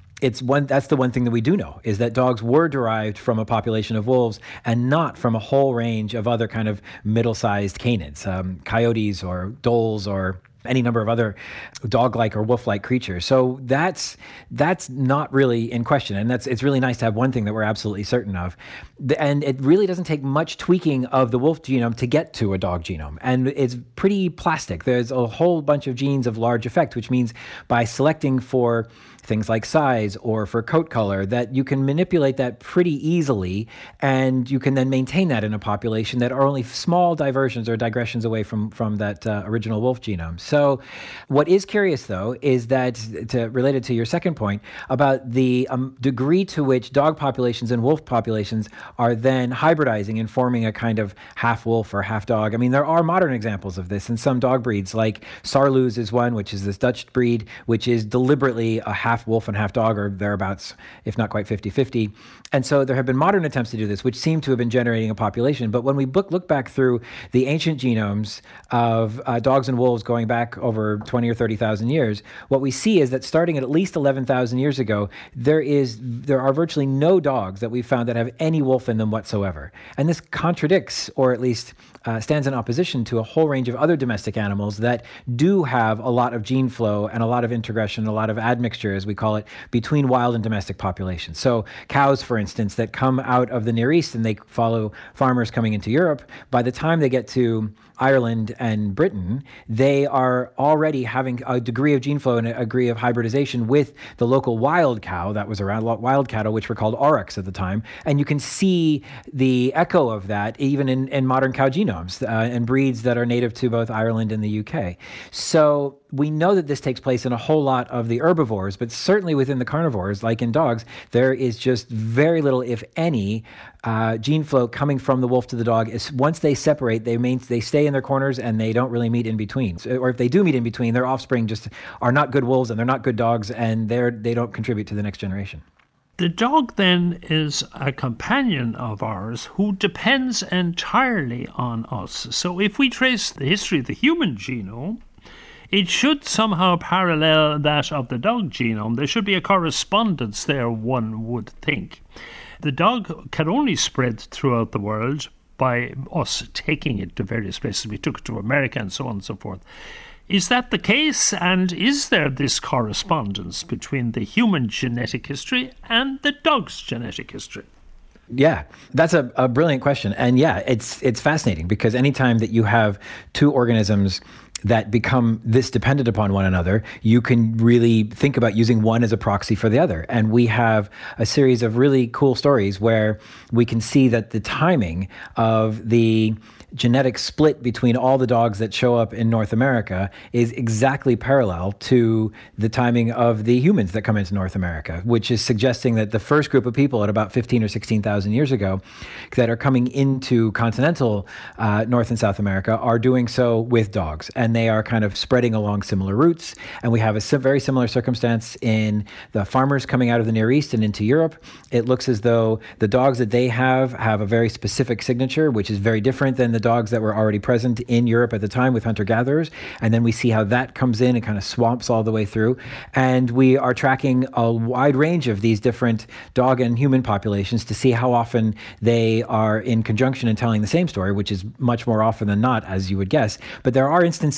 that's the one thing that we do know, is that dogs were derived from a population of wolves and not from a whole range of other kind of middle-sized canids, coyotes or dholes or any number of other dog-like or wolf-like creatures. So that's not really in question, and it's really nice to have one thing that we're absolutely certain of. And it really doesn't take much tweaking of the wolf genome to get to a dog genome, and it's pretty plastic. There's a whole bunch of genes of large effect, which means by selecting for things like size or for coat color, that you can manipulate that pretty easily, and you can then maintain that in a population that are only small diversions or digressions away from that original wolf genome. So what is curious, though, is that, related to your second point, about the degree to which dog populations and wolf populations are then hybridizing and forming a kind of half wolf or half dog. I mean, there are modern examples of this in some dog breeds, like Saarloos is one, which is this Dutch breed, which is deliberately a half wolf and half dog, or thereabouts, if not quite 50-50. And so there have been modern attempts to do this, which seem to have been generating a population. But when we look back through the ancient genomes of dogs and wolves going back over 20 or 30,000 years, what we see is that starting at least 11,000 years ago, there are virtually no dogs that we've found that have any wolf in them whatsoever. And this contradicts, or at least stands in opposition to, a whole range of other domestic animals that do have a lot of gene flow and a lot of integration, a lot of admixture, as we call it, between wild and domestic populations. So cows, for instance, that come out of the Near East and they follow farmers coming into Europe, by the time they get to Ireland and Britain, they are already having a degree of gene flow and a degree of hybridization with the local wild cow that was around, wild cattle, which were called aurochs at the time. And you can see the echo of that even in modern cow genomes and breeds that are native to both Ireland and the UK. So we know that this takes place in a whole lot of the herbivores, but certainly within the carnivores, like in dogs, there is just very little, if any, gene flow coming from the wolf to the dog. Once they separate, they stay in their corners and they don't really meet in between. Or if they do meet in between, their offspring just are not good wolves and they're not good dogs, and they don't contribute to the next generation. The dog then is a companion of ours who depends entirely on us. So if we trace the history of the human genome, it should somehow parallel that of the dog genome. There should be a correspondence there, one would think. The dog can only spread throughout the world by us taking it to various places. We took it to America and so on and so forth. Is that the case? And is there this correspondence between the human genetic history and the dog's genetic history? Yeah, that's a brilliant question. And yeah, it's fascinating, because anytime that you have two organisms that become this dependent upon one another, you can really think about using one as a proxy for the other. And we have a series of really cool stories where we can see that the timing of the genetic split between all the dogs that show up in North America is exactly parallel to the timing of the humans that come into North America, which is suggesting that the first group of people at about 15 or 16,000 years ago that are coming into continental North and South America are doing so with dogs, and they are kind of spreading along similar routes. And we have a very similar circumstance in the farmers coming out of the Near East and into Europe. It looks as though the dogs that they have a very specific signature, which is very different than the dogs that were already present in Europe at the time with hunter-gatherers. And then we see how that comes in and kind of swamps all the way through. And we are tracking a wide range of these different dog and human populations to see how often they are in conjunction and telling the same story, which is much more often than not, as you would guess. But there are instances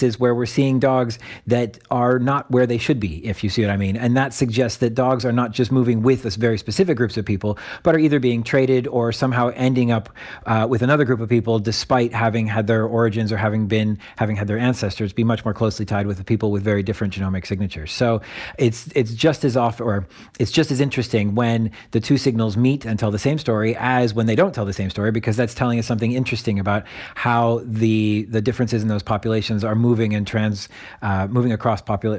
instances where we're seeing dogs that are not where they should be, if you see what I mean. And that suggests that dogs are not just moving with us very specific groups of people, but are either being traded or somehow ending up with another group of people, despite having had their origins or having had their ancestors be much more closely tied with the people with very different genomic signatures. So it's just as often, or it's just as interesting when the two signals meet and tell the same story as when they don't tell the same story, because that's telling us something interesting about how the differences in those populations are moving and moving across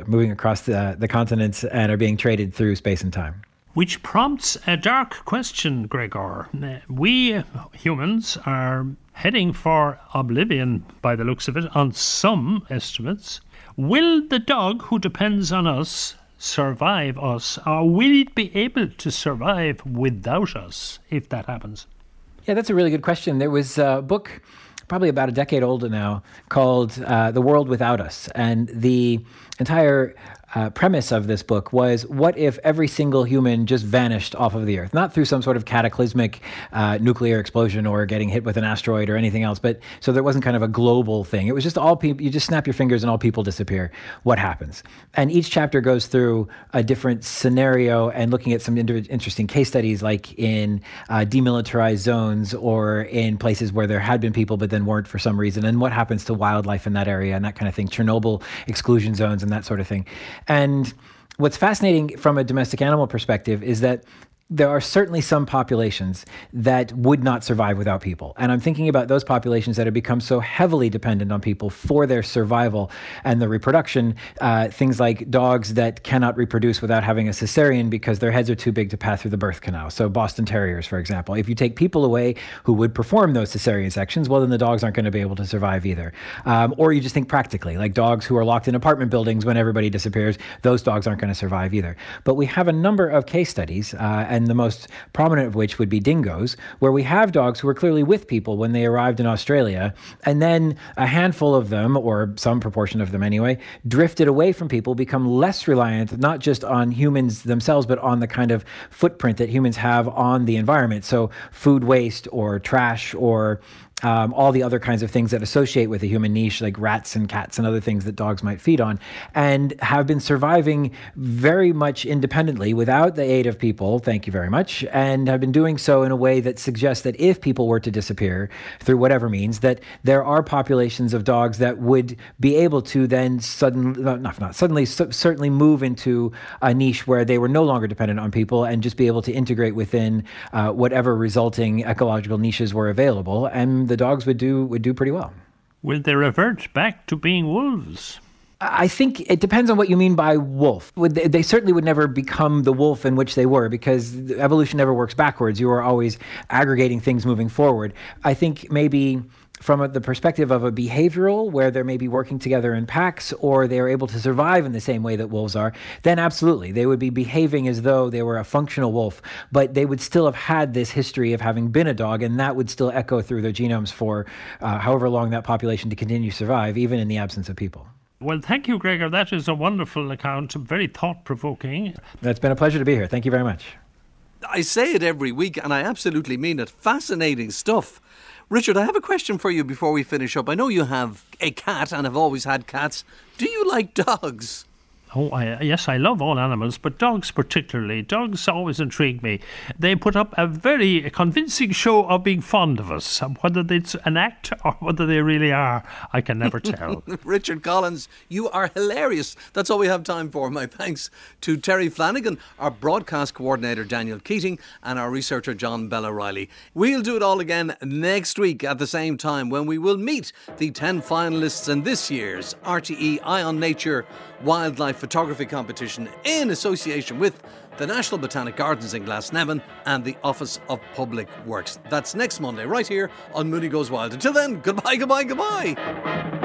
the continents and are being traded through space and time. Which prompts a dark question, Gregor. We humans are heading for oblivion by the looks of it, on some estimates. Will the dog who depends on us survive us, or will it be able to survive without us if that happens? Yeah, that's a really good question. There was a book probably about a decade old now called The World Without Us. And the entire premise of this book was, what if every single human just vanished off of the Earth? Not through some sort of cataclysmic nuclear explosion or getting hit with an asteroid or anything else, but so there wasn't kind of a global thing. It was just all people, you just snap your fingers and all people disappear. What happens? And each chapter goes through a different scenario and looking at some interesting case studies, like in demilitarized zones or in places where there had been people but then weren't for some reason, and what happens to wildlife in that area and that kind of thing, Chernobyl exclusion zones and that sort of thing. And what's fascinating from a domestic animal perspective is that there are certainly some populations that would not survive without people. And I'm thinking about those populations that have become so heavily dependent on people for their survival and the reproduction. Things like dogs that cannot reproduce without having a cesarean because their heads are too big to pass through the birth canal. So Boston Terriers, for example. If you take people away who would perform those cesarean sections, well, then the dogs aren't going to be able to survive either. Or you just think practically, like dogs who are locked in apartment buildings when everybody disappears, those dogs aren't going to survive either. But we have a number of case studies, and the most prominent of which would be dingoes, where we have dogs who were clearly with people when they arrived in Australia, and then a handful of them, or some proportion of them anyway, drifted away from people, become less reliant, not just on humans themselves, but on the kind of footprint that humans have on the environment. So food waste or trash or all the other kinds of things that associate with a human niche, like rats and cats and other things that dogs might feed on, and have been surviving very much independently without the aid of people, thank you very much, and have been doing so in a way that suggests that if people were to disappear through whatever means, that there are populations of dogs that would be able to then certainly move into a niche where they were no longer dependent on people and just be able to integrate within whatever resulting ecological niches were available, and the dogs would do pretty well. Will they revert back to being wolves? I think it depends on what you mean by wolf. They certainly would never become the wolf in which they were, because evolution never works backwards. You are always aggregating things moving forward. I think maybe from the perspective of a behavioral, where they're maybe working together in packs, or they're able to survive in the same way that wolves are, then absolutely, they would be behaving as though they were a functional wolf, but they would still have had this history of having been a dog, and that would still echo through their genomes for however long that population to continue to survive, even in the absence of people. Well, thank you, Gregor. That is a wonderful account, very thought-provoking. It's been a pleasure to be here. Thank you very much. I say it every week, and I absolutely mean it. Fascinating stuff. Richard, I have a question for you before we finish up. I know you have a cat and have always had cats. Do you like dogs? Oh, yes, I love all animals, but dogs particularly. Dogs always intrigue me. They put up a very convincing show of being fond of us. Whether it's an act or whether they really are, I can never tell. Richard Collins, you are hilarious. That's all we have time for. My thanks to Terry Flanagan, our broadcast coordinator Daniel Keating, and our researcher John Bell O'Reilly. We'll do it all again next week at the same time, when we will meet the 10 finalists in this year's RTE Eye on Nature Wildlife Photography Competition, in association with the National Botanic Gardens in Glasnevin and the Office of Public Works. That's next Monday, right here on Mooney Goes Wild. Until then, goodbye, goodbye, goodbye.